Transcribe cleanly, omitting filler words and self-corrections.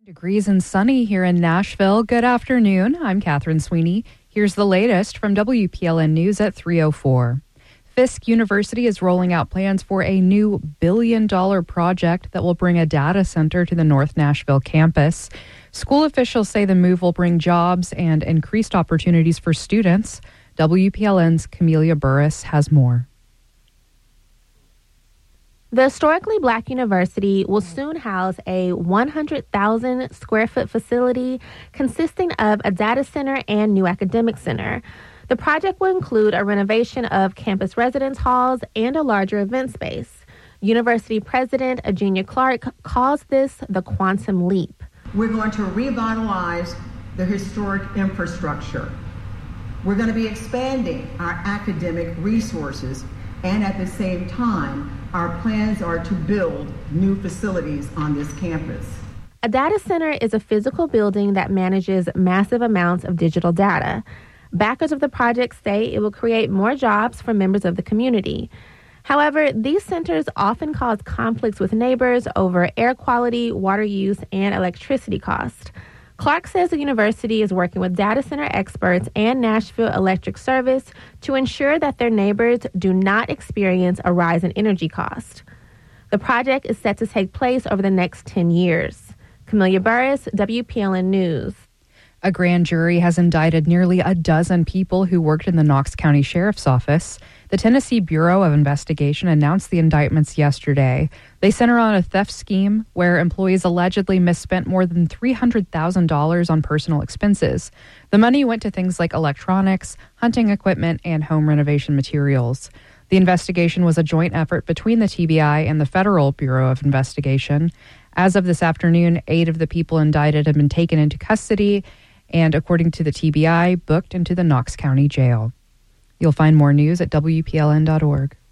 Degrees and sunny here in Nashville. Good afternoon. I'm Catherine Sweeney. Here's the latest from WPLN News at 3:04. Fisk University is rolling out plans for a new billion-dollar project that will bring a data center to the North Nashville campus. School officials say the move will bring jobs and increased opportunities for students. WPLN's Camelia Burris has more. The historically black university will soon house a 100,000 square foot facility consisting of a data center and new academic center. The project will include a renovation of campus residence halls and a larger event space. University President Eugenia Clark calls this the quantum leap. We're going to revitalize the historic infrastructure. We're going to be expanding our academic resources, and at the same time, our plans are to build new facilities on this campus. A data center is a physical building that manages massive amounts of digital data. Backers of the project say it will create more jobs for members of the community. However, these centers often cause conflicts with neighbors over air quality, water use, and electricity cost. Clark says the university is working with data center experts and Nashville Electric Service to ensure that their neighbors do not experience a rise in energy cost. The project is set to take place over the next 10 years. Camelia Burris, WPLN News. A grand jury has indicted nearly a dozen people who worked in the Knox County Sheriff's Office. The Tennessee Bureau of Investigation announced the indictments yesterday. They center on a theft scheme where employees allegedly misspent more than $300,000 on personal expenses. The money went to things like electronics, hunting equipment, and home renovation materials. The investigation was a joint effort between the TBI and the Federal Bureau of Investigation. As of this afternoon, 8 of the people indicted have been taken into custody and, according to the TBI, booked into the Knox County Jail. You'll find more news at WPLN.org.